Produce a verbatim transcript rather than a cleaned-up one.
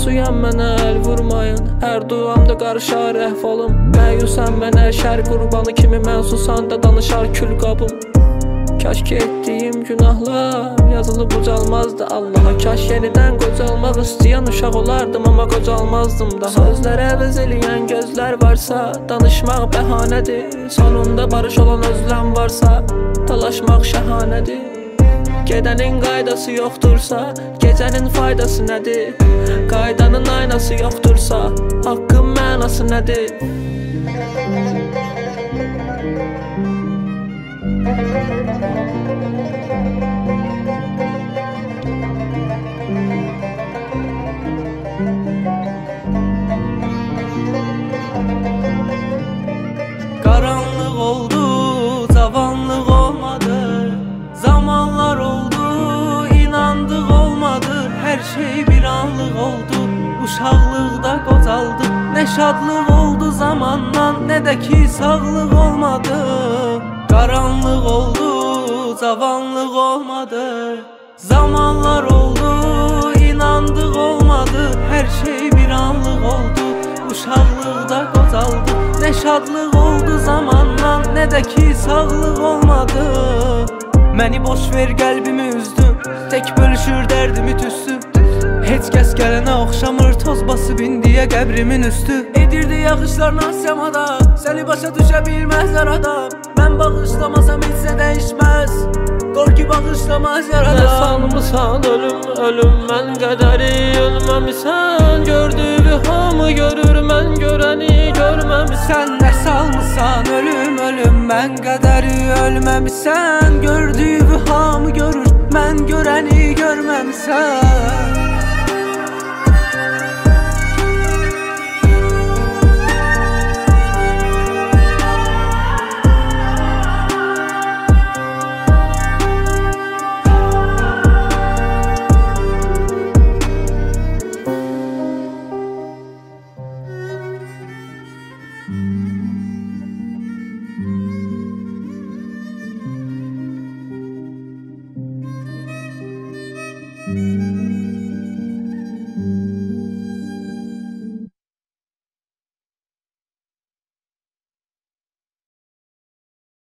Məyusuyam mənə əl vurmayın, hər duamda qarışar əhvalım. Məyusəm mənə şər qurbanı kimi, mənsusan da danışar kül qabım. Kaş ki etdiyim günahlar yazılıb ucalmazdı Allaha. Kaş yenidən qocalmaq istəyən uşaq olardım, amma qocalmazdım daha. Sözlərə əvəz eləyən gözlər varsa, danışmaq bəhanədir. Sonunda barış olan özləm varsa, dalaşmaq şəhanədir. Gedənin qaydası yoxdursa, gecənin faydası nədir? Qaydanın aynası yoxdursa, haqqın mənası nədir? Qaranlıq oldu, cavanlıq olmadı. Zamanlar oldu, inandıq olmadı. Hər şey bir anlıq oldu, uşaqlıqda qocaldı. Nə şadlıq oldu zamandan, nə də ki sağlıq olmadı. Qaranlıq oldu, cavanlıq olmadı. Zamanlar oldu, inandıq olmadı. Hər şey bir anlıq oldu, uşaqlıqda qocaldı. Nə şadlıq oldu zamandan, nə də ki sağlıq olmadı. Məni boş ver, qəlbimi üzdün, tək bölüşür dərdimi tüstü. Heç kəs gələnə oxşamır, toz basıb indiyə qəbrimin üstü. Edirdi yağışlar nasyamada, səni başa düşə bilməzlər adam. Mən bağışlamasam heç nə dəyişməz, qor ki bağışlamaz yaradan. Nə salmısan ölüm, ölüm mən qədəri ölməmisən. Gördüyü hamı görür, mən görəni görməmisən. Nə salmısan ölüm, ölüm mən qədəri ölməmisən. Gördüyü hamı görür, mən görəni görməmisən. Thank you.